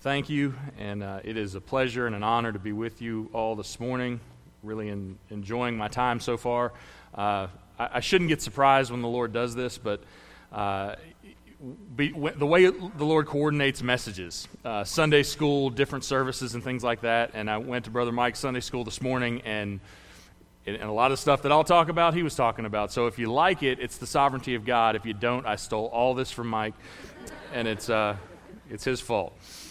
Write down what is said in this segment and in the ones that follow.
thank you, and it is a pleasure and an honor to be with you all this morning. Really enjoying my time so far. I shouldn't get surprised when the Lord does this, but the way the Lord coordinates messages, Sunday school, different services and things like that, and I went to Brother Mike's Sunday school this morning, and a lot of stuff that I'll talk about, he was talking about. So if you like it, it's the sovereignty of God. If you don't, I stole all this from Mike, and it's his fault.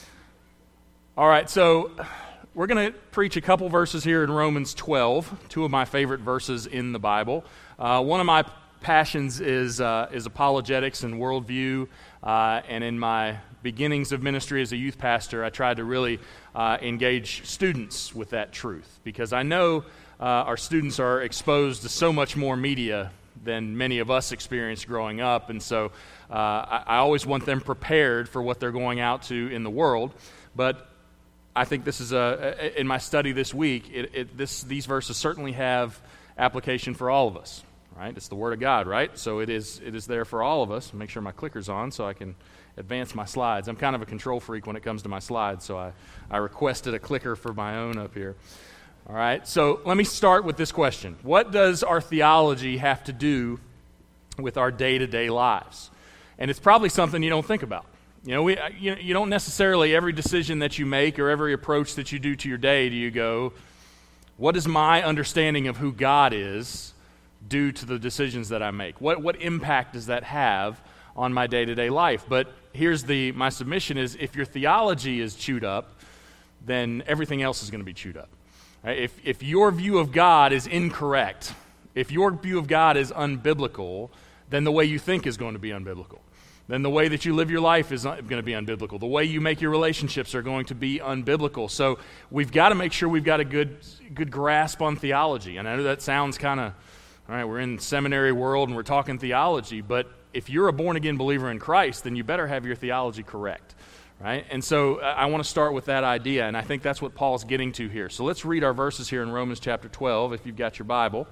All right, so we're going to preach a couple verses here in Romans 12, two of my favorite verses in the Bible. One of my passions is apologetics and worldview, and in my beginnings of ministry as a youth pastor, I tried to really engage students with that truth, because I know our students are exposed to so much more media than many of us experienced growing up, and so I always want them prepared for what they're going out to in the world. But I think this is in my study this week, these verses certainly have application for all of us, right? It's the Word of God, right? So it is there for all of us. Make sure my clicker's on so I can advance my slides. I'm kind of a control freak when it comes to my slides, so I requested a clicker for my own up here. All right, so let me start with this question. What does our theology have to do with our day-to-day lives? And it's probably something you don't think about. You know, you don't necessarily, every decision that you make or every approach that you do to your day, do you go, what is my understanding of who God is due to the decisions that I make? What impact does that have on my day-to-day life? But here's my submission is, if your theology is chewed up, then everything else is going to be chewed up. Right? If your view of God is incorrect, if your view of God is unbiblical, then the way you think is going to be unbiblical. Then the way that you live your life is going to be unbiblical. The way you make your relationships are going to be unbiblical. So we've got to make sure we've got a good grasp on theology. And I know that sounds kind of, all right, we're in seminary world and we're talking theology, but if you're a born-again believer in Christ, then you better have your theology correct, right? And so I want to start with that idea, and I think that's what Paul's getting to here. So let's read our verses here in Romans chapter 12, if you've got your Bible.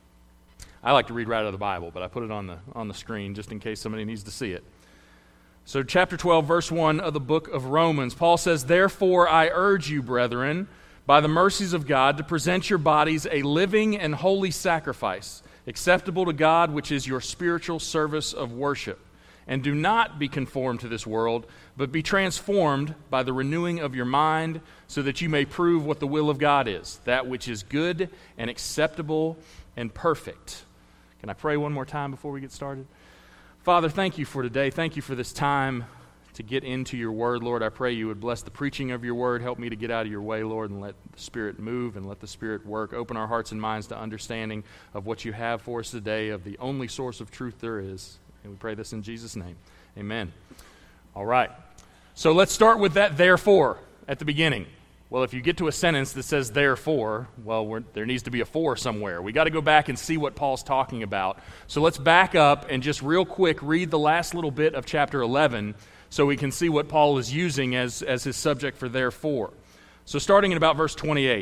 I like to read right out of the Bible, but I put it on the screen just in case somebody needs to see it. So chapter 12, verse 1 of the book of Romans, Paul says, "Therefore I urge you, brethren, by the mercies of God, to present your bodies a living and holy sacrifice, acceptable to God, which is your spiritual service of worship. And do not be conformed to this world, but be transformed by the renewing of your mind, so that you may prove what the will of God is, that which is good and acceptable and perfect." Can I pray one more time before we get started? Father, thank you for today. Thank you for this time to get into your word, Lord. I pray you would bless the preaching of your word. Help me to get out of your way, Lord, and let the Spirit move and let the Spirit work. Open our hearts and minds to understanding of what you have for us today, of the only source of truth there is. And we pray this in Jesus' name. Amen. All right. So let's start with that therefore at the beginning. Well, if you get to a sentence that says therefore, well, there needs to be a for somewhere. We got to go back and see what Paul's talking about. So let's back up and just real quick read the last little bit of chapter 11 so we can see what Paul is using as his subject for therefore. So starting in about verse 28.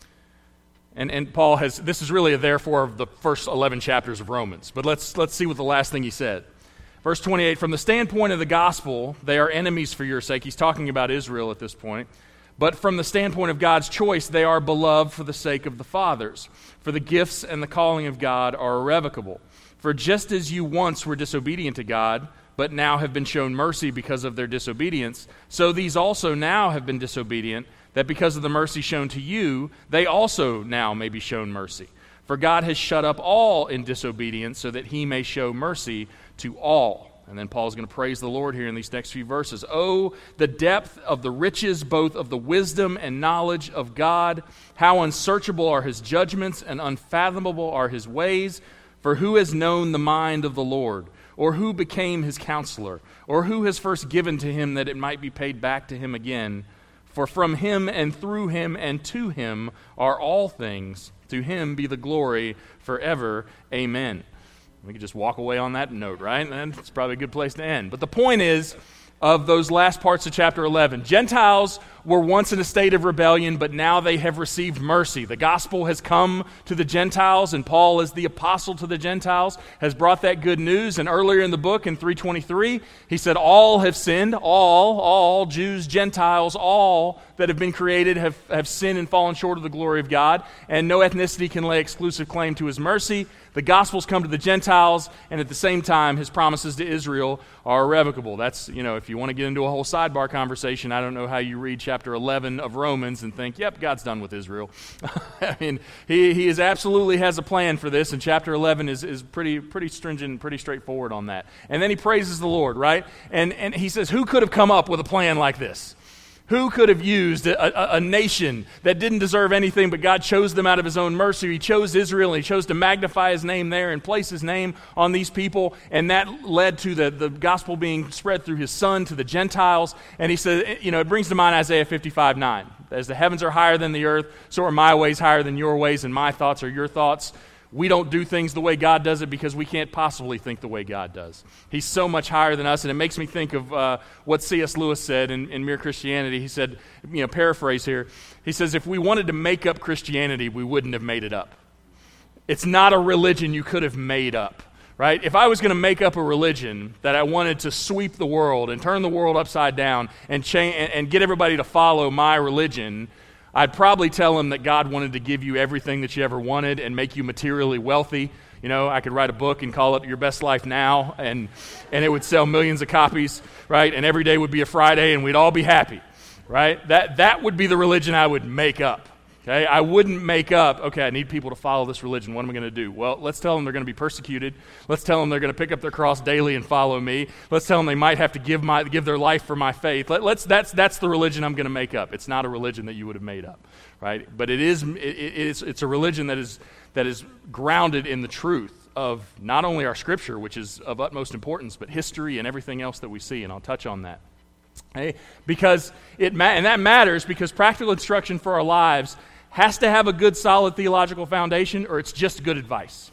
And Paul has, this is really a therefore of the first 11 chapters of Romans. But let's see what the last thing he said. Verse 28, "From the standpoint of the gospel, they are enemies for your sake." He's talking about Israel at this point. "But from the standpoint of God's choice, they are beloved for the sake of the fathers. For the gifts and the calling of God are irrevocable. For just as you once were disobedient to God, but now have been shown mercy because of their disobedience, so these also now have been disobedient, that because of the mercy shown to you, they also now may be shown mercy. For God has shut up all in disobedience, so that he may show mercy to all." And then Paul's going to praise the Lord here in these next few verses. "Oh, the depth of the riches, both of the wisdom and knowledge of God. How unsearchable are his judgments and unfathomable are his ways. For who has known the mind of the Lord? Or who became his counselor? Or who has first given to him that it might be paid back to him again? For from him and through him and to him are all things. To him be the glory forever. Amen." We could just walk away on that note, right? And it's probably a good place to end. But the point is, of those last parts of chapter 11, Gentiles were once in a state of rebellion, but now they have received mercy. The gospel has come to the Gentiles, and Paul, as the apostle to the Gentiles, has brought that good news. And earlier in the book, in 3:23, he said, all have sinned, all, Jews, Gentiles, all that have been created have sinned and fallen short of the glory of God, and no ethnicity can lay exclusive claim to his mercy. The gospel's come to the Gentiles, and at the same time, his promises to Israel are irrevocable. That's, if you want to get into a whole sidebar conversation, I don't know how you read chapter 11 of Romans and think, yep, God's done with Israel. I mean, he absolutely has a plan for this, and chapter 11 is pretty stringent, pretty straightforward on that. And then he praises the Lord, right? And he says, who could have come up with a plan like this? Who could have used a nation that didn't deserve anything, but God chose them out of his own mercy? He chose Israel, and he chose to magnify his name there and place his name on these people, and that led to the gospel being spread through his son to the Gentiles. And he said, it brings to mind Isaiah 55:9. As the heavens are higher than the earth, so are my ways higher than your ways, and my thoughts are your thoughts. We don't do things the way God does it because we can't possibly think the way God does. He's so much higher than us, and it makes me think of what C.S. Lewis said in Mere Christianity. He said, paraphrase here, he says, if we wanted to make up Christianity, we wouldn't have made it up. It's not a religion you could have made up, right? If I was going to make up a religion that I wanted to sweep the world and turn the world upside down and get everybody to follow my religion, I'd probably tell him that God wanted to give you everything that you ever wanted and make you materially wealthy. I could write a book and call it Your Best Life Now, and it would sell millions of copies, right? And every day would be a Friday, and we'd all be happy, right? That would be the religion I would make up. Okay, I wouldn't make up, I need people to follow this religion. What am I going to do? Well, let's tell them they're going to be persecuted. Let's tell them they're going to pick up their cross daily and follow me. Let's tell them they might have to give their life for my faith. That's the religion I'm going to make up. It's not a religion that you would have made up, right? But it's a religion that is grounded in the truth of not only our Scripture, which is of utmost importance, but history and everything else that we see, and I'll touch on that. Okay? Because and that matters because practical instruction for our lives has to have a good, solid theological foundation, or it's just good advice.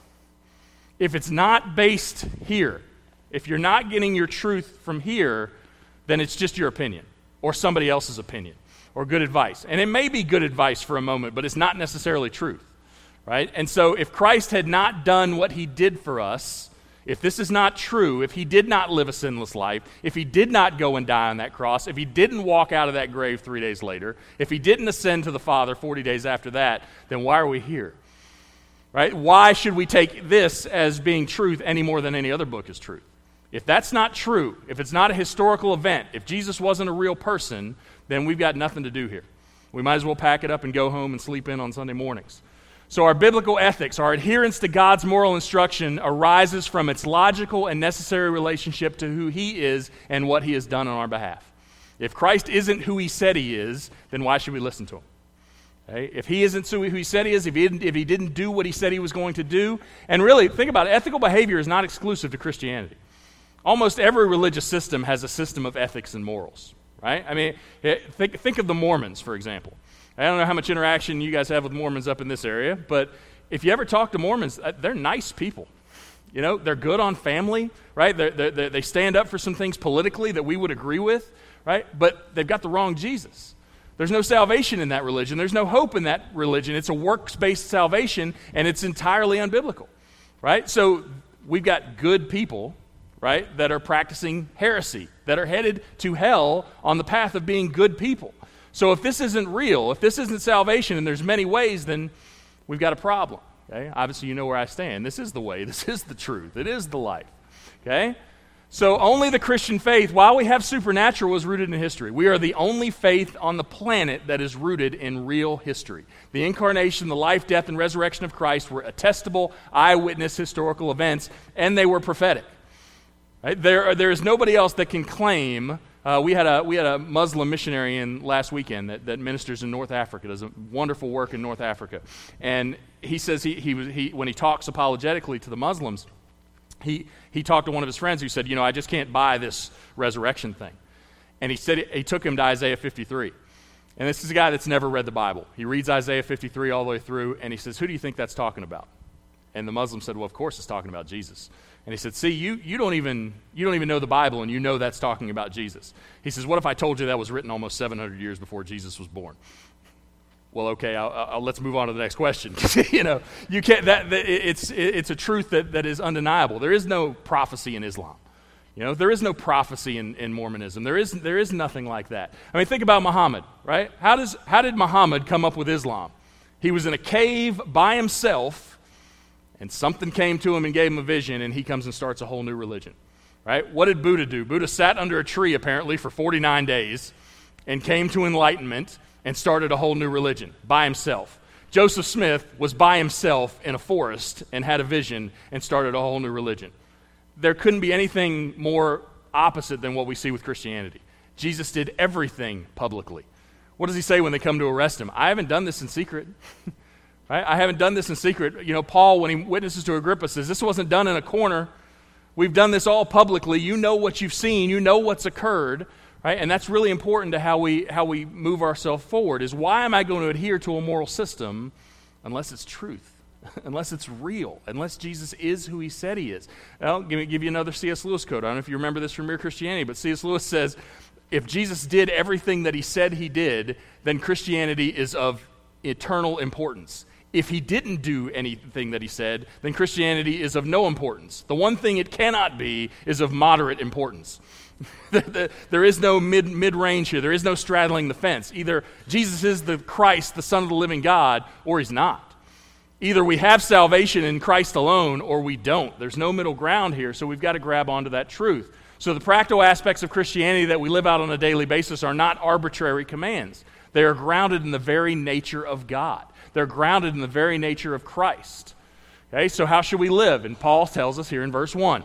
If it's not based here, if you're not getting your truth from here, then it's just your opinion, or somebody else's opinion, or good advice. And it may be good advice for a moment, but it's not necessarily truth, right? And so if Christ had not done what he did for us, if this is not true, if he did not live a sinless life, if he did not go and die on that cross, if he didn't walk out of that grave 3 days later, if he didn't ascend to the Father 40 days after that, then why are we here? Right? Why should we take this as being truth any more than any other book is truth? If that's not true, if it's not a historical event, if Jesus wasn't a real person, then we've got nothing to do here. We might as well pack it up and go home and sleep in on Sunday mornings. So our biblical ethics, our adherence to God's moral instruction arises from its logical and necessary relationship to who he is and what he has done on our behalf. If Christ isn't who he said he is, then why should we listen to him? Okay? If he isn't who he said he is, if he didn't do what he said he was going to do, and really, think about it, ethical behavior is not exclusive to Christianity. Almost every religious system has a system of ethics and morals, right? I mean, think of the Mormons, for example. I don't know how much interaction you guys have with Mormons up in this area, but if you ever talk to Mormons, they're nice people. They're good on family, right? They stand up for some things politically that we would agree with, right? But they've got the wrong Jesus. There's no salvation in that religion. There's no hope in that religion. It's a works-based salvation, and it's entirely unbiblical, right? So we've got good people, right, that are practicing heresy, that are headed to hell on the path of being good people. So if this isn't real, if this isn't salvation, and there's many ways, then we've got a problem. Okay? Obviously, you know where I stand. This is the way. This is the truth. It is the life. Okay? So only the Christian faith, while we have supernatural, is rooted in history. We are the only faith on the planet that is rooted in real history. The incarnation, the life, death, and resurrection of Christ were attestable, eyewitness historical events, and they were prophetic. Right? There is nobody else that can claim. We had a Muslim missionary in last weekend that ministers in North Africa, does a wonderful work in North Africa, and he says he when he talks apologetically to the Muslims, he talked to one of his friends who said, I just can't buy this resurrection thing, and he said he took him to Isaiah 53, and this is a guy that's never read the Bible. He reads Isaiah 53 all the way through, and he says, who do you think that's talking about? And the Muslim said, well, of course it's talking about Jesus. And he said, see, you don't even know the Bible, and you know that's talking about Jesus. He says, what if I told you that was written almost 700 years before Jesus was born? Well, okay, let's move on to the next question. You can't. It's a truth that is undeniable. There is no prophecy in Islam. There is no prophecy in Mormonism. There is nothing like that. I mean, think about Muhammad, right? How did Muhammad come up with Islam? He was in a cave by himself, and something came to him and gave him a vision, and he comes and starts a whole new religion, right? What did Buddha do? Buddha sat under a tree, apparently, for 49 days and came to enlightenment and started a whole new religion by himself. Joseph Smith was by himself in a forest and had a vision and started a whole new religion. There couldn't be anything more opposite than what we see with Christianity. Jesus did everything publicly. What does he say when they come to arrest him? I haven't done this in secret. Right? I haven't done this in secret. Paul, when he witnesses to Agrippa, says, this wasn't done in a corner. We've done this all publicly. You know what you've seen. You know what's occurred. Right? And that's really important to how we move ourselves forward, is why am I going to adhere to a moral system unless it's truth, unless it's real, unless Jesus is who he said he is? I'll give you another C.S. Lewis quote. I don't know if you remember this from Mere Christianity, but C.S. Lewis says, if Jesus did everything that he said he did, then Christianity is of eternal importance. If he didn't do anything that he said, then Christianity is of no importance. The one thing it cannot be is of moderate importance. There is no mid-range here. There is no straddling the fence. Either Jesus is the Christ, the Son of the living God, or he's not. Either we have salvation in Christ alone, or we don't. There's no middle ground here, so we've got to grab onto that truth. So the practical aspects of Christianity that we live out on a daily basis are not arbitrary commands. They are grounded in the very nature of God. They're grounded in the very nature of Christ. Okay, so how should we live? And Paul tells us here in verse 1.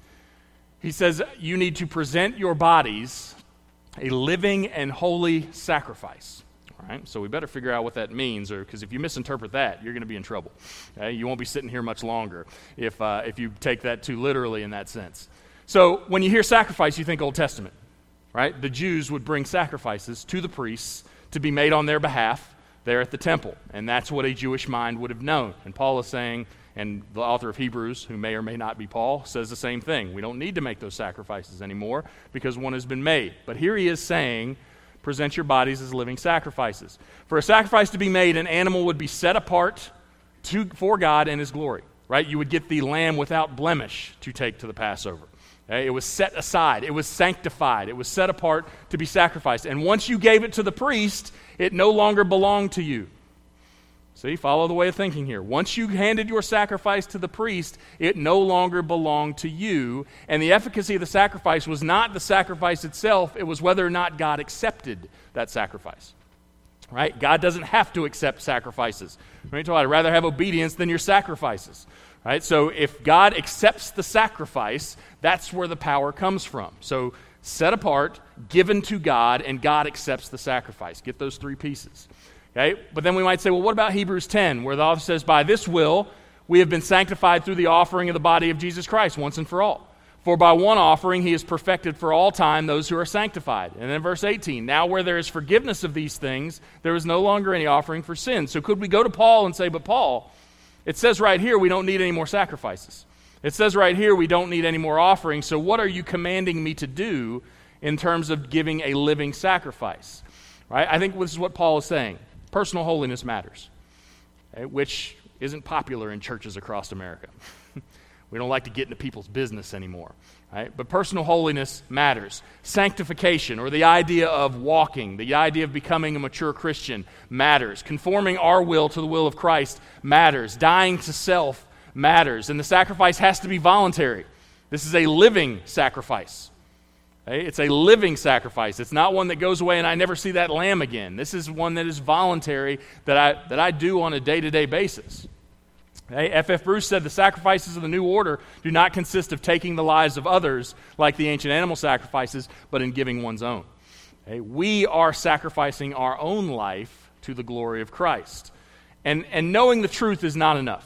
He says, you need to present your bodies a living and holy sacrifice. All right, so we better figure out what that means, because if you misinterpret that, you're going to be in trouble. Okay, you won't be sitting here much longer if you take that too literally in that sense. So when you hear sacrifice, you think Old Testament, right? The Jews would bring sacrifices to the priests to be made on their behalf there at the temple, and that's what a Jewish mind would have known. And Paul is saying, and the author of Hebrews, who may or may not be Paul, says the same thing. We don't need to make those sacrifices anymore because one has been made. But here he is saying, present your bodies as living sacrifices. For a sacrifice to be made, an animal would be set apart for God and his glory, right? You would get the lamb without blemish to take to the Passover. Okay? It was set aside. It was sanctified. It was set apart to be sacrificed. And once you gave it to the priest, it no longer belonged to you. See, follow the way of thinking here. Once you handed your sacrifice to the priest, it no longer belonged to you. And the efficacy of the sacrifice was not the sacrifice itself. It was whether or not God accepted that sacrifice. Right? God doesn't have to accept sacrifices. Right? So I'd rather have obedience than your sacrifices. Right? So if God accepts the sacrifice, that's where the power comes from. So set apart, given to God, and God accepts the sacrifice. Get those three pieces. Okay? But then we might say, well, what about Hebrews 10, where the author says, by this will we have been sanctified through the offering of the body of Jesus Christ once and for all. For by one offering he has perfected for all time those who are sanctified. And then verse 18, now where there is forgiveness of these things, there is no longer any offering for sin. So could we go to Paul and say, but Paul, it says right here we don't need any more sacrifices. It says right here we don't need any more offerings. So what are you commanding me to do in terms of giving a living sacrifice? Right? I think this is what Paul is saying. Personal holiness matters, okay, which isn't popular in churches across America. We don't like to get into people's business anymore. Right? But personal holiness matters. Sanctification, or the idea of walking, the idea of becoming a mature Christian, matters. Conforming our will to the will of Christ matters. Dying to self matters. And the sacrifice has to be voluntary. This is a living sacrifice. Okay? It's a living sacrifice. It's not one that goes away and I never see that lamb again. This is one that is voluntary that I do on a day-to-day basis. Okay? F.F. Bruce said the sacrifices of the new order do not consist of taking the lives of others like the ancient animal sacrifices, but in giving one's own. Okay? We are sacrificing our own life to the glory of Christ. And knowing the truth is not enough.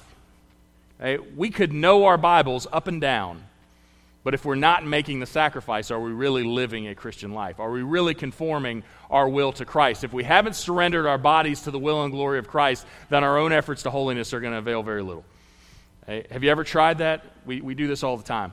Okay? We could know our Bibles up and down, but if we're not making the sacrifice, are we really living a Christian life? Are we really conforming our will to Christ? If we haven't surrendered our bodies to the will and glory of Christ, then our own efforts to holiness are going to avail very little. Okay? Have you ever tried that? We do this all the time.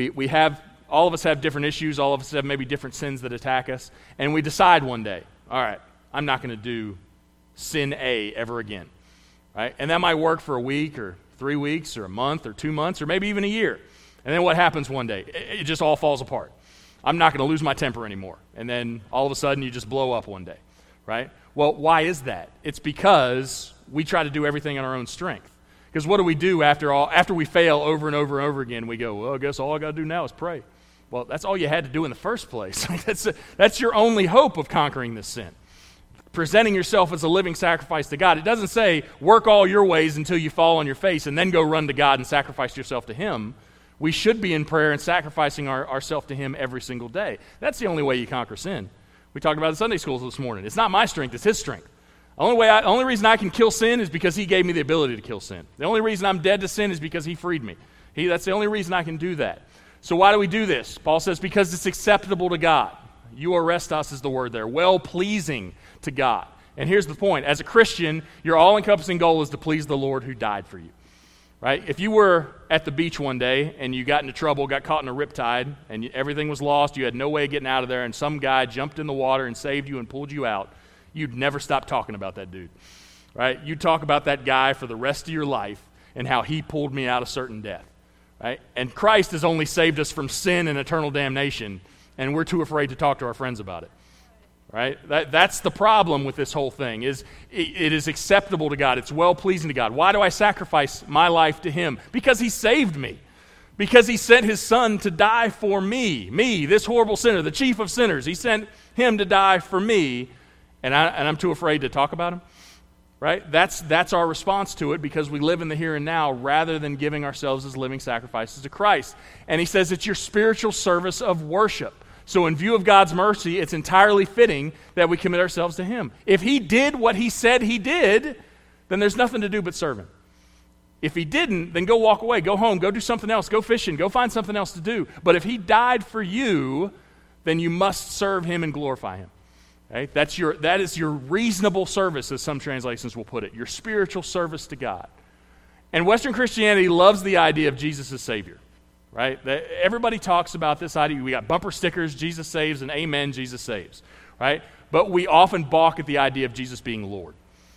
All of us have different issues. All of us have maybe different sins that attack us. And we decide one day, all right, I'm not going to do sin A ever again. Right? And that might work for a week or 3 weeks or a month or 2 months or maybe even a year. And then what happens one day? It just all falls apart. I'm not going to lose my temper anymore. And then all of a sudden you just blow up one day. Right? Well, why is that? It's because we try to do everything on our own strength. Because what do we do after we fail over and over and over again? We go, well, I guess all I got to do now is pray. Well, that's all you had to do in the first place. That's your only hope of conquering this sin. Presenting yourself as a living sacrifice to God. It doesn't say work all your ways until you fall on your face and then go run to God and sacrifice yourself to Him. We should be in prayer and sacrificing ourselves to Him every single day. That's the only way you conquer sin. We talked about it in Sunday schools this morning. It's not my strength, it's His strength. The only reason I can kill sin is because He gave me the ability to kill sin. The only reason I'm dead to sin is because He freed me. That's the only reason I can do that. So why do we do this? Paul says, because it's acceptable to God. Euarestos is the word there. Well-pleasing to God. And here's the point. As a Christian, your all-encompassing goal is to please the Lord who died for you. Right? If you were at the beach one day and you got into trouble, got caught in a riptide, and everything was lost, you had no way of getting out of there, and some guy jumped in the water and saved you and pulled you out, you'd never stop talking about that dude. Right? You'd talk about that guy for the rest of your life and how he pulled me out of certain death. Right? And Christ has only saved us from sin and eternal damnation, and we're too afraid to talk to our friends about it. Right? That's the problem with this whole thing, is it is acceptable to God. It's well-pleasing to God. Why do I sacrifice my life to Him? Because He saved me. Because He sent His Son to die for me, this horrible sinner, the chief of sinners. He sent Him to die for me, and I'm too afraid to talk about Him. Right? That's our response to it, because we live in the here and now rather than giving ourselves as living sacrifices to Christ. And he says it's your spiritual service of worship. So in view of God's mercy, it's entirely fitting that we commit ourselves to Him. If He did what He said He did, then there's nothing to do but serve Him. If He didn't, then go walk away, go home, go do something else, go fishing, go find something else to do. But if He died for you, then you must serve Him and glorify Him. Okay? That is your reasonable service, as some translations will put it, your spiritual service to God. And Western Christianity loves the idea of Jesus as Savior. Right? Everybody talks about this idea. We got bumper stickers, Jesus saves, and amen, Jesus saves. Right? But we often balk at the idea of Jesus being Lord.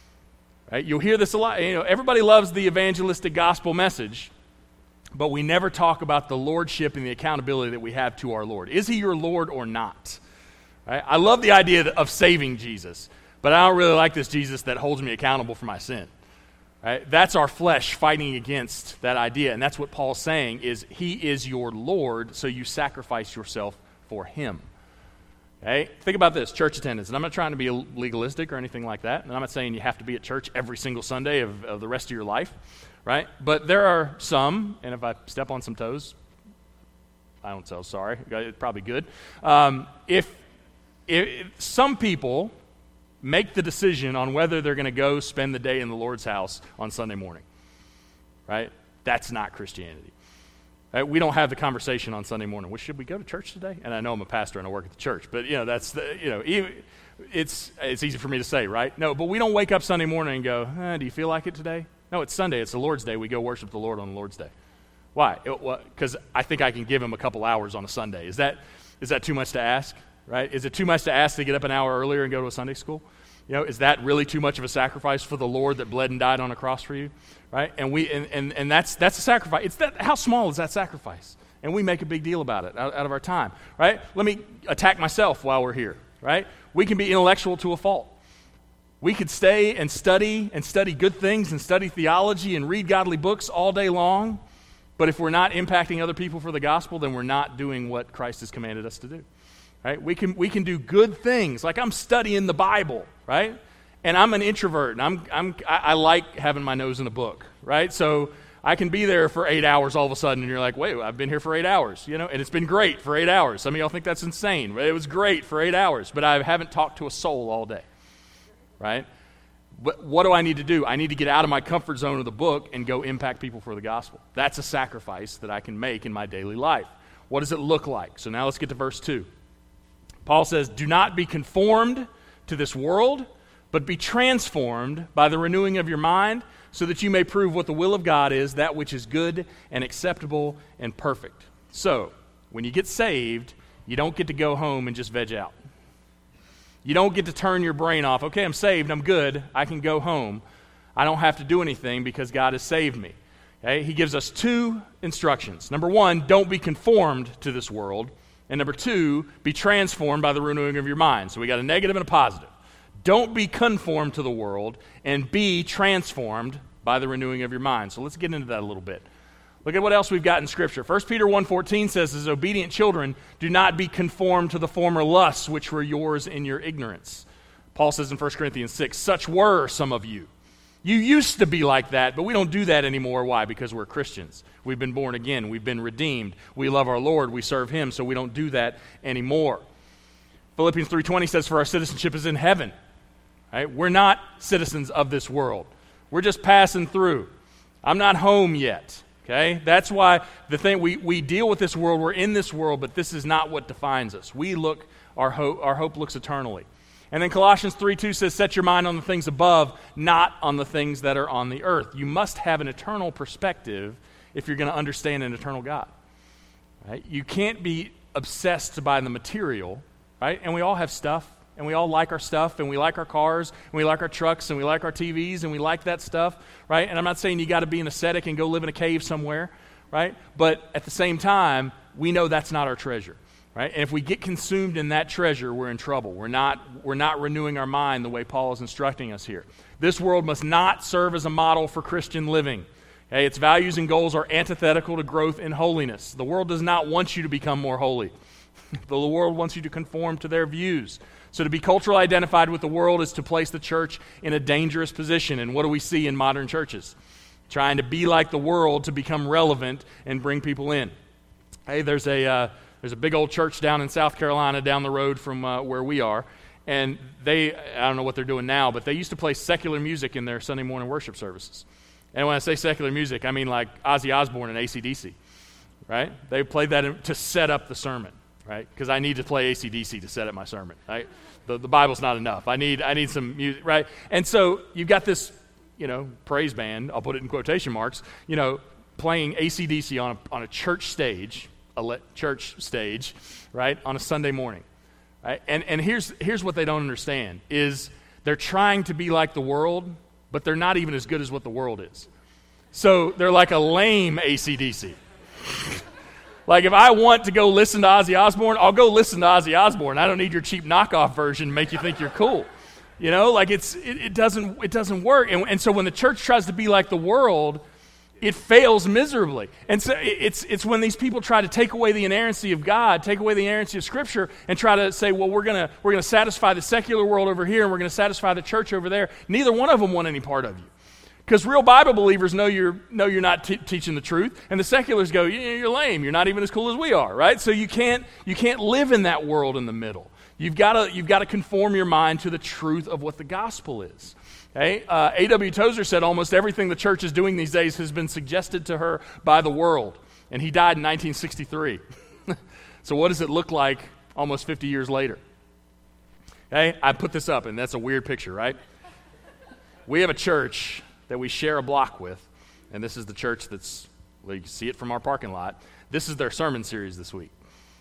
Right? You'll hear this a lot. Everybody loves the evangelistic gospel message, but we never talk about the lordship and the accountability that we have to our Lord. Is He your Lord or not? Right? I love the idea of saving Jesus, but I don't really like this Jesus that holds me accountable for my sin. Right? That's our flesh fighting against that idea, and that's what Paul's saying is He is your Lord, so you sacrifice yourself for Him. Okay? Think about this, church attendance, and I'm not trying to be legalistic or anything like that, and I'm not saying you have to be at church every single Sunday of the rest of your life, right? But there are some, and if I step on some toes, I don't so sorry, it's probably good. If some people make the decision on whether they're going to go spend the day in the Lord's house on Sunday morning, right? That's not Christianity. Right? We don't have the conversation on Sunday morning. Well, should we go to church today? And I know I'm a pastor and I work at the church, but it's easy for me to say, right? No, but we don't wake up Sunday morning and go, do you feel like it today? No, it's Sunday. It's the Lord's Day. We go worship the Lord on the Lord's Day. Why? Because I think I can give Him a couple hours on a Sunday. Is that too much to ask? Right? Is it too much to ask to get up an hour earlier and go to a Sunday school? Is that really too much of a sacrifice for the Lord that bled and died on a cross for you? Right? And that's a sacrifice. How small is that sacrifice? And we make a big deal about it out of our time. Right? Let me attack myself while we're here. Right? We can be intellectual to a fault. We could stay and study good things and study theology and read godly books all day long, but if we're not impacting other people for the gospel, then we're not doing what Christ has commanded us to do. Right? We can do good things, like I'm studying the Bible, right? And I'm an introvert, and I like having my nose in a book, right? So I can be there for 8 hours all of a sudden, and you're like, wait, I've been here for 8 hours, and it's been great for 8 hours. Some of y'all think that's insane, but it was great for 8 hours, but I haven't talked to a soul all day, right? But what do I need to do? I need to get out of my comfort zone of the book and go impact people for the gospel. That's a sacrifice that I can make in my daily life. What does it look like? So now let's get to verse 2. Paul says, do not be conformed to this world, but be transformed by the renewing of your mind, so that you may prove what the will of God is, that which is good and acceptable and perfect. So, when you get saved, you don't get to go home and just veg out. You don't get to turn your brain off. Okay, I'm saved, I'm good, I can go home. I don't have to do anything because God has saved me. Okay? He gives us two instructions. Number one, don't be conformed to this world. And number two, be transformed by the renewing of your mind. So we got a negative and a positive. Don't be conformed to the world, and be transformed by the renewing of your mind. So let's get into that a little bit. Look at what else we've got in Scripture. 1 Peter 1:14 says, as obedient children, do not be conformed to the former lusts which were yours in your ignorance. Paul says in 1 Corinthians 6, such were some of you. You used to be like that, but we don't do that anymore. Why? Because we're Christians. We've been born again. We've been redeemed. We love our Lord. We serve Him, so we don't do that anymore. Philippians 3:20 says, for our citizenship is in heaven. Right? We're not citizens of this world. We're just passing through. I'm not home yet. Okay? That's why the thing we deal with this world. We're in this world, but this is not what defines us. Our hope looks eternally. And then Colossians 3:2 says, set your mind on the things above, not on the things that are on the earth. You must have an eternal perspective if you're going to understand an eternal God. Right? You can't be obsessed by the material, right? And we all have stuff, and we all like our stuff, and we like our cars, and we like our trucks, and we like our TVs, and we like that stuff, right? And I'm not saying you got to be an ascetic and go live in a cave somewhere, right? But at the same time, we know that's not our treasure. Right? And if we get consumed in that treasure, we're in trouble. We're not renewing our mind the way Paul is instructing us here. This world must not serve as a model for Christian living. Okay? Its values and goals are antithetical to growth in holiness. The world does not want you to become more holy. The world wants you to conform to their views. So to be culturally identified with the world is to place the church in a dangerous position. And what do we see in modern churches? Trying to be like the world to become relevant and bring people in. Hey, there's a big old church down in South Carolina down the road from where we are, and I don't know what they're doing now, but they used to play secular music in their Sunday morning worship services. And when I say secular music, I mean like Ozzy Osbourne and AC/DC, right? They played that to set up the sermon, right? Because I need to play AC/DC to set up my sermon, right? The Bible's not enough. I need some music, right? And so you've got this, praise band, I'll put it in quotation marks, playing AC/DC on a church stage, right, on a Sunday morning, right? And here's what they don't understand is they're trying to be like the world, but they're not even as good as what the world is. So they're like a lame AC/DC. Like if I want to go listen to Ozzy Osbourne, I'll go listen to Ozzy Osbourne. I don't need your cheap knockoff version to make you think you're cool. Like it doesn't work. And so when the church tries to be like the world, it fails miserably. And so it's when these people try to take away the inerrancy of God, take away the inerrancy of Scripture, and try to say, well, we're gonna satisfy the secular world over here, and we're gonna satisfy the church over there. Neither one of them want any part of you, because real Bible believers know you're not teaching the truth, and the seculars go, you're lame. You're not even as cool as we are, right? So you can't live in that world in the middle. You've got to conform your mind to the truth of what the gospel is. Okay? A.W. Tozer said almost everything the church is doing these days has been suggested to her by the world. And he died in 1963. So what does it look like almost 50 years later? Okay? I put this up, and that's a weird picture, right? We have a church that we share a block with, and this is the church you can see it from our parking lot. This is their sermon series this week.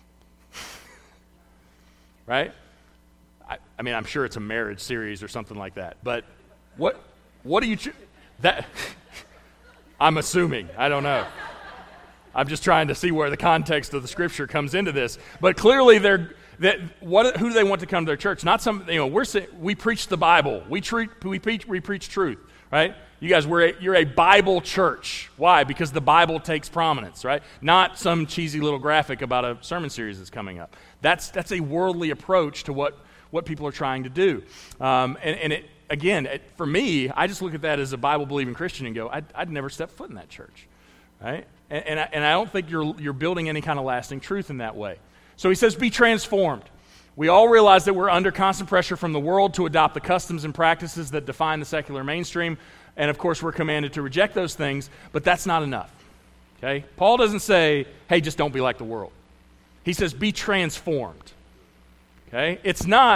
Right? I mean, I'm sure it's a marriage series or something like that, but what do you that I'm assuming. I don't know. I'm just trying to see where the context of the Scripture comes into this. But clearly, who do they want to come to their church? Not some. We preach the Bible. We preach truth. Right? You guys, you're a Bible church. Why? Because the Bible takes prominence. Right? Not some cheesy little graphic about a sermon series that's coming up. That's a worldly approach to what people are trying to do. For me, I just look at that as a Bible-believing Christian and go, I'd never step foot in that church, right? And I don't think you're building any kind of lasting truth in that way. So he says, be transformed. We all realize that we're under constant pressure from the world to adopt the customs and practices that define the secular mainstream, and of course we're commanded to reject those things, but that's not enough, okay? Paul doesn't say, hey, just don't be like the world. He says, be transformed, okay? It's not,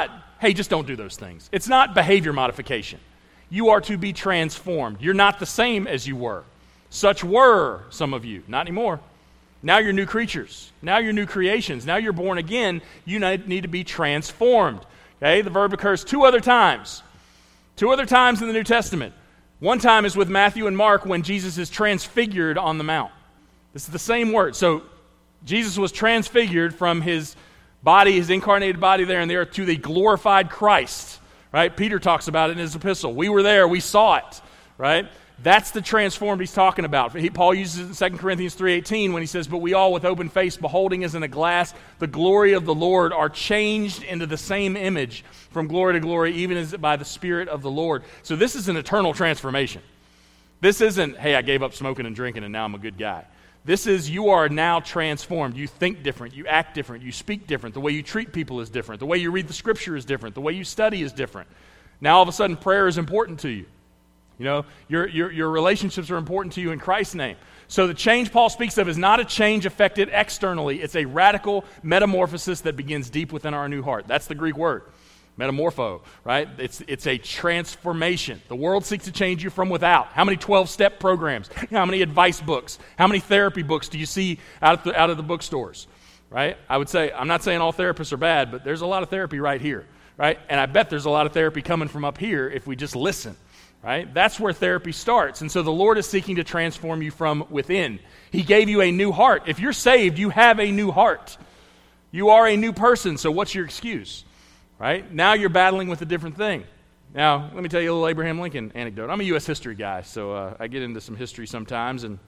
hey, just don't do those things. It's not behavior modification. You are to be transformed. You're not the same as you were. Such were some of you, not anymore. Now you're new creatures. Now you're new creations. Now you're born again. You need to be transformed. Okay, the verb occurs two other times. Two other times in the New Testament. One time is with Matthew and Mark when Jesus is transfigured on the mount. This is the same word. So Jesus was transfigured from his body, his incarnated body there in the earth, to the glorified Christ. Right? Peter talks about it in his epistle. We were there. We saw it. Right? That's the transformed he's talking about. Paul uses it in 2 Corinthians 3:18 when he says, but we all with open face, beholding as in a glass the glory of the Lord, are changed into the same image from glory to glory, even as by the Spirit of the Lord. So this is an eternal transformation. This isn't, hey, I gave up smoking and drinking and now I'm a good guy. This is, you are now transformed. You think different. You act different. You speak different. The way you treat people is different. The way you read the Scripture is different. The way you study is different. Now all of a sudden prayer is important to you. You know, your relationships are important to you in Christ's name. So the change Paul speaks of is not a change affected externally. It's a radical metamorphosis that begins deep within our new heart. That's the Greek word, metamorpho, right? It's a transformation. The world seeks to change you from without. How many 12-step programs? How many advice books? How many therapy books do you see out of the bookstores, right? I would say, I'm not saying all therapists are bad, but there's a lot of therapy right here, right? And I bet there's a lot of therapy coming from up here if we just listen. Right? That's where therapy starts. And so the Lord is seeking to transform you from within. He gave you a new heart. If you're saved, you have a new heart. You are a new person, so what's your excuse? Right? Now you're battling with a different thing. Now, let me tell you a little Abraham Lincoln anecdote. I'm a U.S. history guy, so I get into some history sometimes. And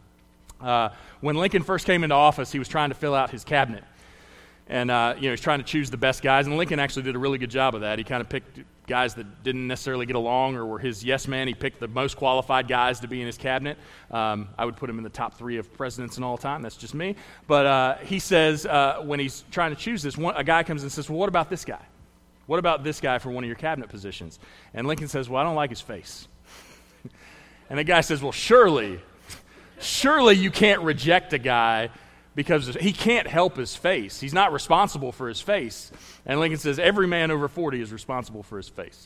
when Lincoln first came into office, he was trying to fill out his cabinet. And, he's trying to choose the best guys. And Lincoln actually did a really good job of that. He kind of picked guys that didn't necessarily get along or were his yes man. He picked the most qualified guys to be in his cabinet. I would put him in the top 3 of presidents in all time. That's just me. But he says when he's trying to choose this, a guy comes and says, well, what about this guy? What about this guy for one of your cabinet positions? And Lincoln says, well, I don't like his face. And the guy says, well, surely you can't reject a guy because he can't help his face. He's not responsible for his face. And Lincoln says, every man over 40 is responsible for his face.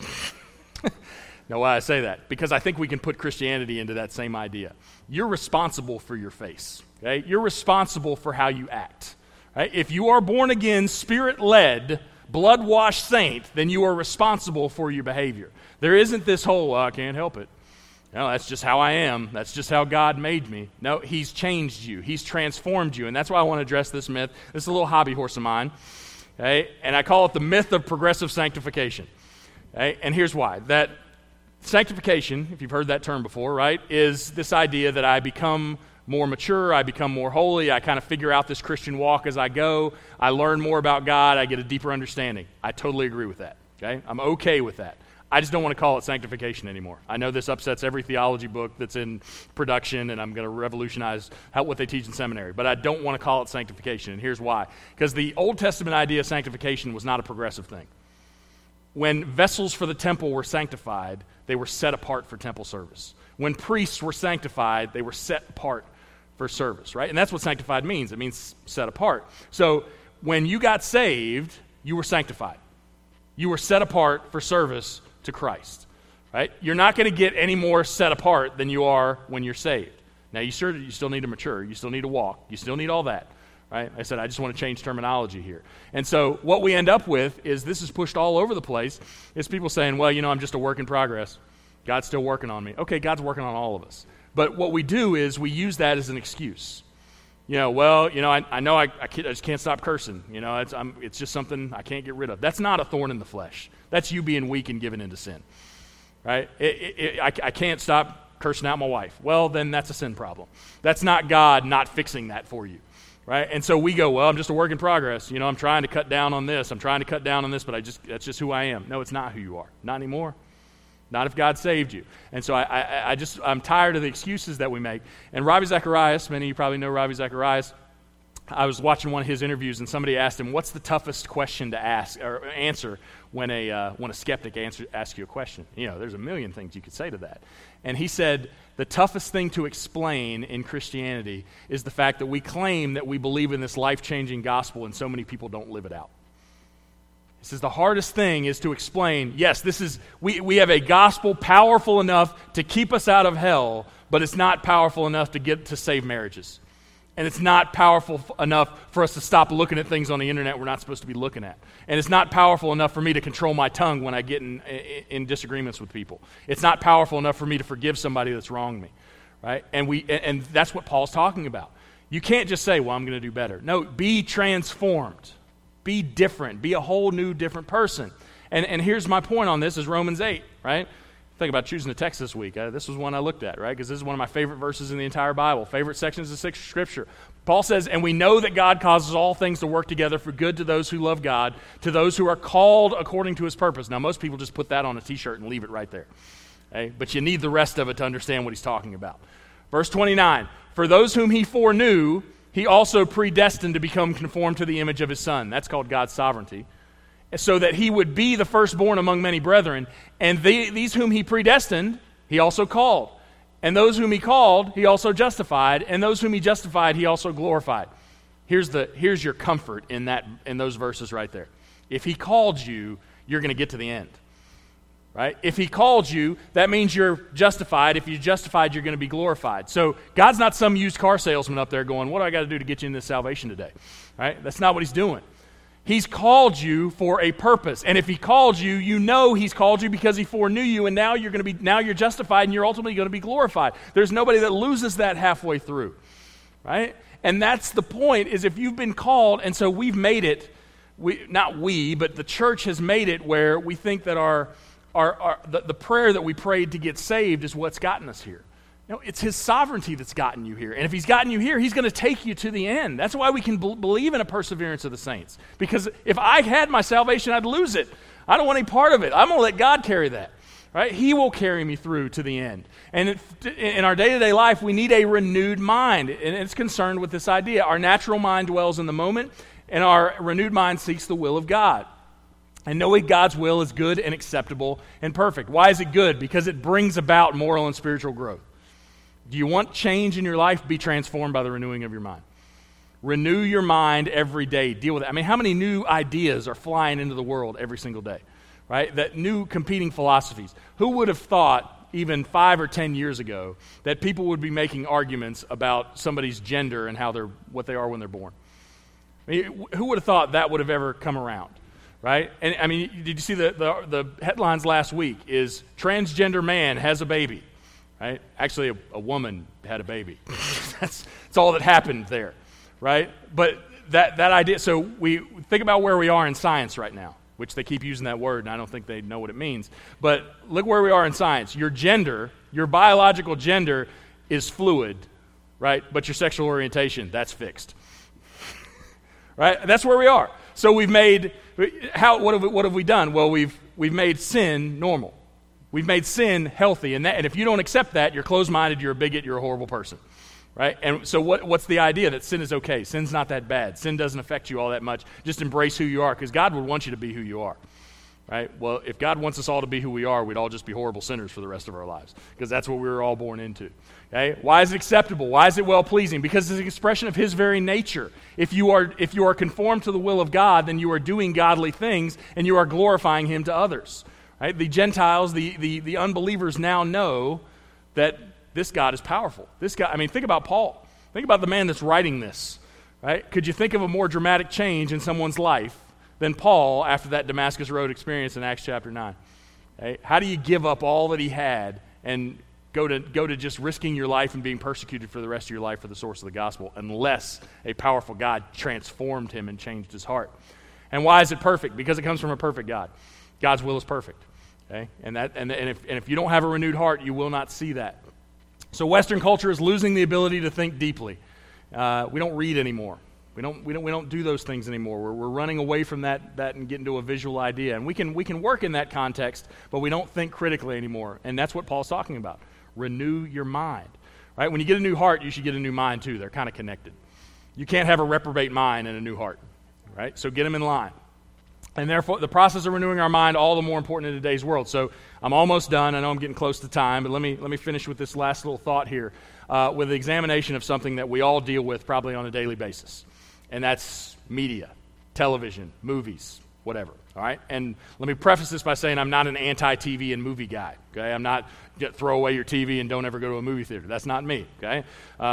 Now, why I say that? Because I think we can put Christianity into that same idea. You're responsible for your face. Okay? You're responsible for how you act. Right? If you are born again, Spirit-led, blood-washed saint, then you are responsible for your behavior. There isn't this whole, I can't help it. No, that's just how I am. That's just how God made me. No, He's changed you. He's transformed you. And that's why I want to address this myth. This is a little hobby horse of mine. Okay? And I call it the myth of progressive sanctification. Okay? And here's why. That sanctification, if you've heard that term before, right, is this idea that I become more mature, I become more holy, I kind of figure out this Christian walk as I go, I learn more about God, I get a deeper understanding. I totally agree with that. Okay? I'm okay with that. I just don't want to call it sanctification anymore. I know this upsets every theology book that's in production, and I'm going to revolutionize what they teach in seminary, but I don't want to call it sanctification, and here's why. Because the Old Testament idea of sanctification was not a progressive thing. When vessels for the temple were sanctified, they were set apart for temple service. When priests were sanctified, they were set apart for service, right? And that's what sanctified means. It means set apart. So when you got saved, you were sanctified. You were set apart for service to Christ, right? You're not going to get any more set apart than you are when you're saved. Now, you still need to mature. You still need to walk. You still need all that, right? I said, I just want to change terminology here. And so what we end up with is this is pushed all over the place. It's people saying, well, I'm just a work in progress. God's still working on me. Okay, God's working on all of us. But what we do is we use that as an excuse. I know I just can't stop cursing. It's just something I can't get rid of. That's not a thorn in the flesh. That's you being weak and giving into sin, right? I can't stop cursing out my wife. Well, then that's a sin problem. That's not God not fixing that for you, right? And so we go, well, I'm just a work in progress. I'm trying to cut down on this. I'm trying to cut down on this, but that's just who I am. No, it's not who you are. Not anymore. Not if God saved you. And so I'm tired of the excuses that we make. And Ravi Zacharias, many of you probably know Ravi Zacharias, I was watching one of his interviews, and somebody asked him, what's the toughest question to ask or answer when a skeptic asks you a question? There's a million things you could say to that. And he said, the toughest thing to explain in Christianity is the fact that we claim that we believe in this life-changing gospel, and so many people don't live it out. He says the hardest thing is to explain, yes, we have a gospel powerful enough to keep us out of hell, but it's not powerful enough to save marriages. And it's not powerful enough for us to stop looking at things on the internet we're not supposed to be looking at. And it's not powerful enough for me to control my tongue when I get in disagreements with people. It's not powerful enough for me to forgive somebody that's wronged me, right? And that's what Paul's talking about. You can't just say, well, I'm going to do better. No, be transformed. Be different. Be a whole new, different person. And here's my point on this is Romans 8, right? Think about choosing a text this week. This was one I looked at, right? Because this is one of my favorite verses in the entire Bible, favorite sections of Scripture. Paul says, and we know that God causes all things to work together for good to those who love God, to those who are called according to his purpose. Now, most people just put that on a t-shirt and leave it right there. Okay? But you need the rest of it to understand what he's talking about. Verse 29, for those whom he foreknew, he also predestined to become conformed to the image of his Son. That's called God's sovereignty. So that he would be the firstborn among many brethren. And these whom he predestined, he also called. And those whom he called, he also justified. And those whom he justified, he also glorified. Here's your comfort in those verses right there. If he called you, you're going to get to the end. Right? If he called you, that means you're justified. If you're justified, you're going to be glorified. So God's not some used car salesman up there going, what do I got to do to get you in this salvation today? Right? That's not what he's doing. He's called you for a purpose. And if he called you, you know he's called you because he foreknew you, and now you're justified and you're ultimately going to be glorified. There's nobody that loses that halfway through. Right? And that's the point, is if you've been called, and so we've made it, but the church has made it where we think that the prayer that we prayed to get saved is what's gotten us here. No, it's his sovereignty that's gotten you here. And if he's gotten you here, he's going to take you to the end. That's why we can believe in a perseverance of the saints. Because if I had my salvation, I'd lose it. I don't want any part of it. I'm going to let God carry that. Right? He will carry me through to the end. And in our day-to-day life, we need a renewed mind. And it's concerned with this idea. Our natural mind dwells in the moment, and our renewed mind seeks the will of God. And knowing God's will is good and acceptable and perfect. Why is it good? Because it brings about moral and spiritual growth. Do you want change in your life? Be transformed by the renewing of your mind. Renew your mind every day. Deal with it. I mean, how many new ideas are flying into the world every single day? Right? That new competing philosophies. Who would have thought, even 5 or 10 years ago, that people would be making arguments about somebody's gender and what they are when they're born? I mean, who would have thought that would have ever come around? Right? And I mean, did you see the headlines last week? Is transgender man has a baby. Right? Actually, a woman had a baby. That's all that happened there, right? But that idea, so we think about where we are in science right now, which they keep using that word, and I don't think they know what it means. But look where we are in science. Your gender, your biological gender is fluid, right? But your sexual orientation, that's fixed. Right? That's where we are. So what have we done? Well, we've made sin normal. We've made sin healthy, and if you don't accept that, you're closed-minded, you're a bigot, you're a horrible person, right? And so what's the idea? That sin is okay. Sin's not that bad. Sin doesn't affect you all that much. Just embrace who you are, because God would want you to be who you are, right? Well, if God wants us all to be who we are, we'd all just be horrible sinners for the rest of our lives, because that's what we were all born into, okay? Why is it acceptable? Why is it well-pleasing? Because it's an expression of his very nature. If you are conformed to the will of God, then you are doing godly things, and you are glorifying him to others. Right? The Gentiles, the unbelievers now know that this God is powerful. This God, I mean, think about Paul. Think about the man that's writing this. Right? Could you think of a more dramatic change in someone's life than Paul after that Damascus Road experience in Acts chapter 9? Right? How do you give up all that he had and go to just risking your life and being persecuted for the rest of your life for the source of the gospel, unless a powerful God transformed him and changed his heart? And why is it perfect? Because it comes from a perfect God. God's will is perfect. Okay? And if you don't have a renewed heart, you will not see that. So Western culture is losing the ability to think deeply. We don't read anymore. We don't do those things anymore. We're running away from that and getting to a visual idea. And we can work in that context, but we don't think critically anymore. And that's what Paul's talking about. Renew your mind. Right? When you get a new heart, you should get a new mind too. They're kind of connected. You can't have a reprobate mind and a new heart. Right? So get them in line. And therefore, the process of renewing our mind, all the more important in today's world. So I'm almost done. I know I'm getting close to time, but let me finish with this last little thought here, with the examination of something that we all deal with probably on a daily basis, and that's media, television, movies, whatever, all right? And let me preface this by saying I'm not an anti-TV and movie guy, okay? I'm not throw away your TV and don't ever go to a movie theater. That's not me, okay?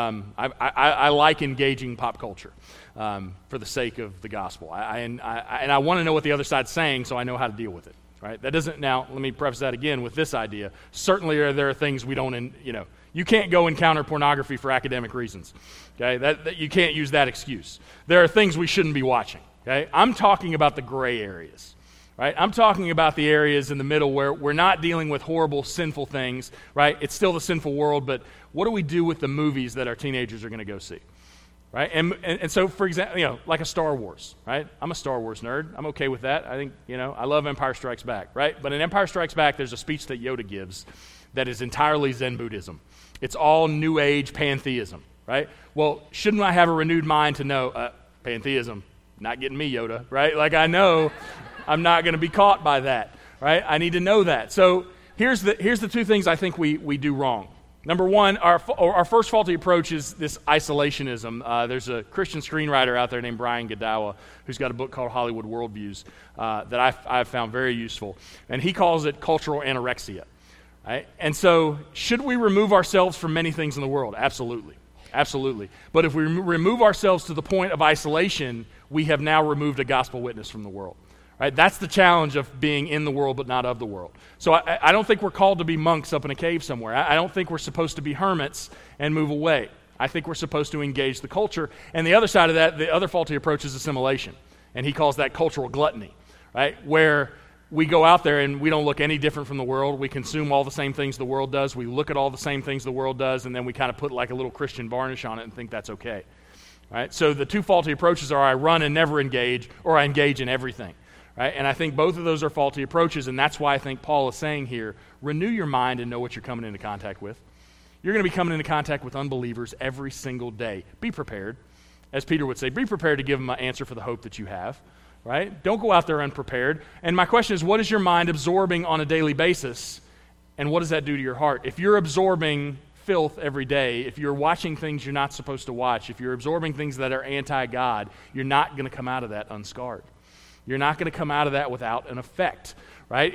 I like engaging pop culture for the sake of the gospel. And I want to know what the other side's saying so I know how to deal with it, right? That doesn't, now, let me preface that again with this idea. Certainly there are things we don't, you can't go encounter pornography for academic reasons, okay? That you can't use that excuse. There are things we shouldn't be watching. Okay? I'm talking about the gray areas, right? I'm talking about the areas in the middle where we're not dealing with horrible, sinful things, right? It's still the sinful world, but what do we do with the movies that our teenagers are going to go see, right? And so, for example, like a Star Wars, right? I'm a Star Wars nerd. I'm okay with that. I think, I love Empire Strikes Back, right? But in Empire Strikes Back, there's a speech that Yoda gives that is entirely Zen Buddhism. It's all New Age pantheism, right? Well, shouldn't I have a renewed mind to know pantheism? Not getting me, Yoda, right? Like, I know I'm not going to be caught by that, right? I need to know that. So here's the two things I think we do wrong. Number one, our first faulty approach is this isolationism. There's a Christian screenwriter out there named Brian Godawa who's got a book called Hollywood Worldviews that I've found very useful. And he calls it cultural anorexia, right? And so should we remove ourselves from many things in the world? Absolutely. Absolutely. But if we remove ourselves to the point of isolation, we have now removed a gospel witness from the world. Right? That's the challenge of being in the world but not of the world. So I don't think we're called to be monks up in a cave somewhere. I don't think we're supposed to be hermits and move away. I think we're supposed to engage the culture. And the other side of that, the other faulty approach is assimilation. And he calls that cultural gluttony, right? Where we go out there and we don't look any different from the world. We consume all the same things the world does. We look at all the same things the world does, and then we kind of put like a little Christian varnish on it and think that's okay. Right? So the two faulty approaches are I run and never engage, or I engage in everything. Right? And I think both of those are faulty approaches, and that's why I think Paul is saying here, renew your mind and know what you're coming into contact with. You're going to be coming into contact with unbelievers every single day. Be prepared. As Peter would say, be prepared to give them an answer for the hope that you have. Right? Don't go out there unprepared. And my question is, what is your mind absorbing on a daily basis, and what does that do to your heart? If you're absorbing filth every day, if you're watching things you're not supposed to watch, if you're absorbing things that are anti-God, you're not going to come out of that unscarred. You're not going to come out of that without an effect, right?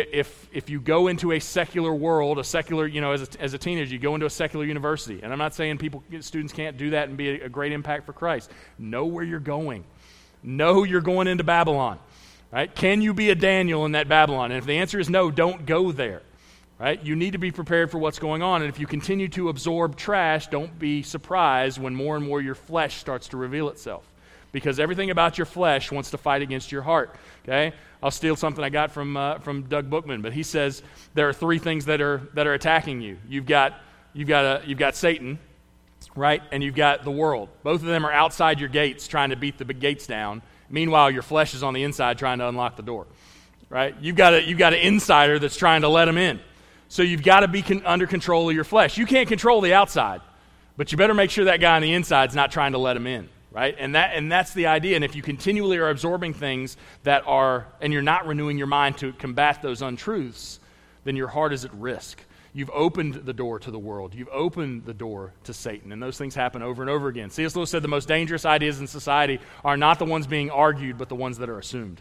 If you go into a secular world, a secular, as a teenager, you go into a secular university, and I'm not saying students can't do that and be a great impact for Christ. Know where you're going. Know you're going into Babylon, right? Can you be a Daniel in that Babylon? And if the answer is no, don't go there, right? You need to be prepared for what's going on. And if you continue to absorb trash, don't be surprised when more and more your flesh starts to reveal itself. Because everything about your flesh wants to fight against your heart, okay? I'll steal something I got from Doug Bookman, but he says there are three things that are attacking you. You've got Satan, right? And you've got the world. Both of them are outside your gates trying to beat the big gates down. Meanwhile, your flesh is on the inside trying to unlock the door, right? You've got an insider that's trying to let them in. So you've got to be under control of your flesh. You can't control the outside, but you better make sure that guy on the inside is not trying to let him in, right? And that's the idea. And if you continually are absorbing things and you're not renewing your mind to combat those untruths, then your heart is at risk. You've opened the door to the world. You've opened the door to Satan. And those things happen over and over again. C.S. Lewis said the most dangerous ideas in society are not the ones being argued, but the ones that are assumed.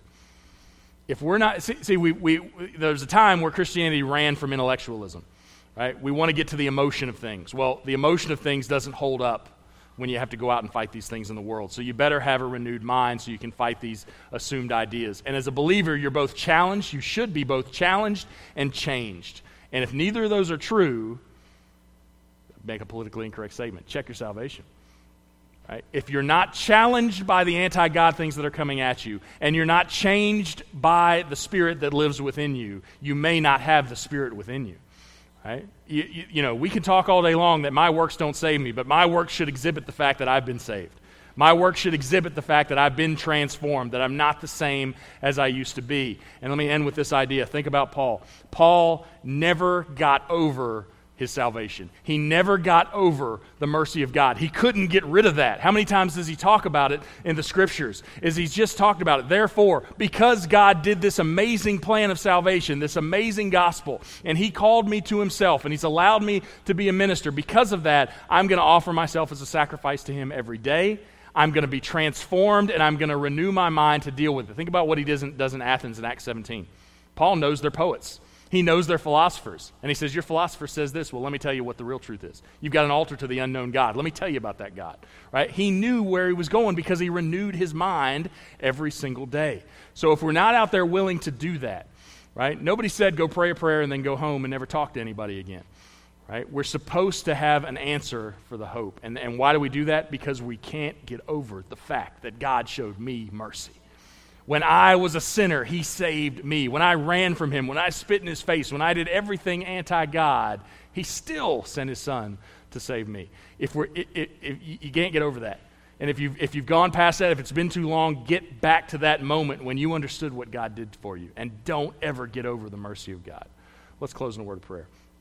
If we're not, there's a time where Christianity ran from intellectualism, right? We want to get to the emotion of things. Well, the emotion of things doesn't hold up when you have to go out and fight these things in the world. So you better have a renewed mind so you can fight these assumed ideas. And as a believer, you're both challenged. You should be both challenged and changed. And if neither of those are true, make a politically incorrect statement. Check your salvation. Right? If you're not challenged by the anti-God things that are coming at you, and you're not changed by the Spirit that lives within you, you may not have the Spirit within you. Right? We can talk all day long that my works don't save me, but my works should exhibit the fact that I've been saved. My work should exhibit the fact that I've been transformed, that I'm not the same as I used to be. And let me end with this idea. Think about Paul. Paul never got over his salvation. He never got over the mercy of God. He couldn't get rid of that. How many times does he talk about it in the Scriptures? He's just talked about it. Therefore, because God did this amazing plan of salvation, this amazing gospel, and he called me to himself, and he's allowed me to be a minister, because of that, I'm going to offer myself as a sacrifice to him every day. I'm going to be transformed, and I'm going to renew my mind to deal with it. Think about what he does in Athens in Acts 17. Paul knows their poets. He knows their philosophers. And he says, your philosopher says this. Well, let me tell you what the real truth is. You've got an altar to the unknown God. Let me tell you about that God. Right? He knew where he was going because he renewed his mind every single day. So if we're not out there willing to do that, right? Nobody said go pray a prayer and then go home and never talk to anybody again. Right? We're supposed to have an answer for the hope. And why do we do that? Because we can't get over the fact that God showed me mercy. When I was a sinner, he saved me. When I ran from him, when I spit in his face, when I did everything anti-God, he still sent his son to save me. If you can't get over that. And if you've gone past that, if it's been too long, get back to that moment when you understood what God did for you. And don't ever get over the mercy of God. Let's close in a word of prayer.